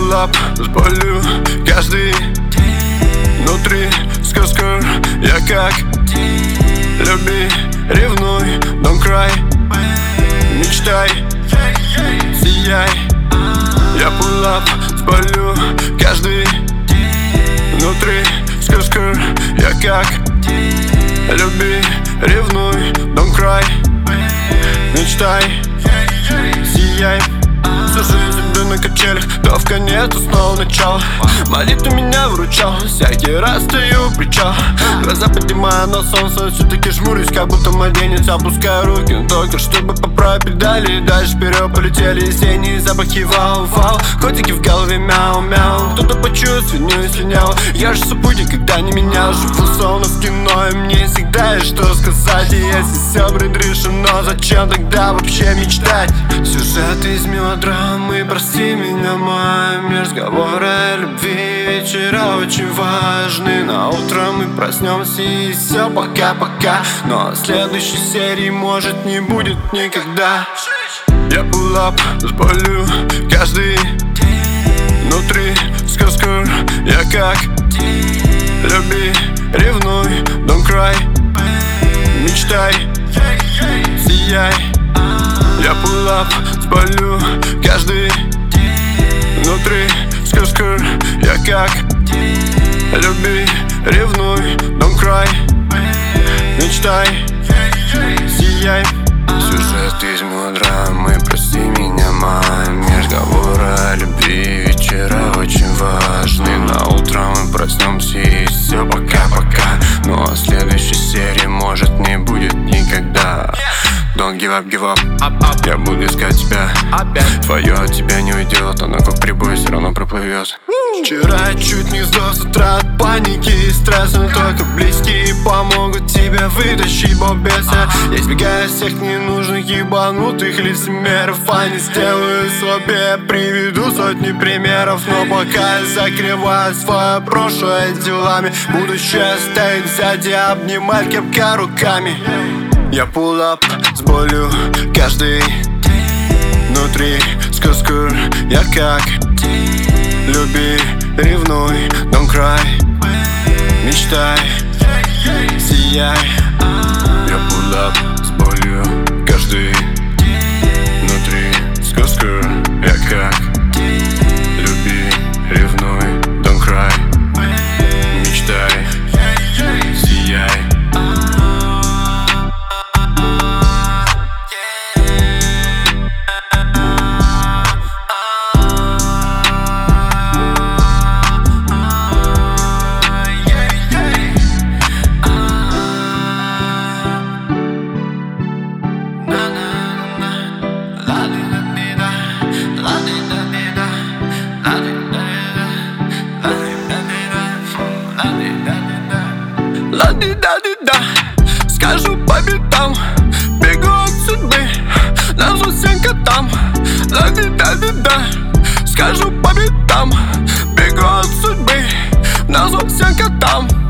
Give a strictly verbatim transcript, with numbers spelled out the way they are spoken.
pull up с болью каждый внутри сказка. Я как люби, ревнуй, don't cry. Мечтай, сияй. Я pull up с болью каждый внутри сказка. Я как люби, ревнуй, don't cry. Мечтай, сияй. Всю жизнь иду на качелях, то в конец, то снова начало. Молитву меня выручал, всякий раз стою причал. Глаза поднимаю на солнце, все-таки жмурюсь, как будто младенец. Опускаю руки, но только чтобы поправить педали. Дальше вперед полетели весенние запахи, вау-вау. Котики в голове, мяу-мяу. Кто-то почует свинью и слинял. Я же супу никогда не менял. Живу словно в кино, и мне всегда есть что сказать. И если все предрешено, зачем тогда вообще мечтать? Сюжет из мелодрамы, прости меня, мой мир. Разговоры о любви, вечера очень важны. На утро мы проснемся и все, пока-пока. Но следующей серии может не будет никогда. Я pull up с болью каждый внутри сказка. Я как люби, ревнуй, don't cry. Мечтай, сияй. Я pull up с болью каждый внутри сказка. Я как люби, ревнуй, don't cry. Мечтай, сияй. Сюжет из мелодрамы, прости меня, мой мир. Разговоры о любви, вечера очень важны. На утро мы проснемся и все, пока-пока. Но следующей серии может не будет никогда. Don't give up, give up, up, up. Я буду искать тебя опять. Твое от тебя не уйдет, оно как прибой все равно проплывет. Вчера чуть не сдох с утра от паники и стресса. Но только близкие помогут тебя вытащить бобеса. Я избегаю всех ненужных ебанутых лицемеров. Они сделают слабее, приведу сотни примеров. Но пока я закрываю свое прошлое делами, будущее стоит сзади, обнимать крепко руками. Я pull up с болью каждый внутри сказка. Я как люби, ревнуй, don't cry. Мечтай, сияй. Я pull up с болью каждый внутри сказка. Я как люби, ревнуй, don't cry. Мечтай, сияй. Ла-ди-да-ди-да, скажу по битам, бегу от судьбы, назову всем котам. Ла-ди-да-ди-да, скажу по битам, бегу от судьбы, назову всем котам.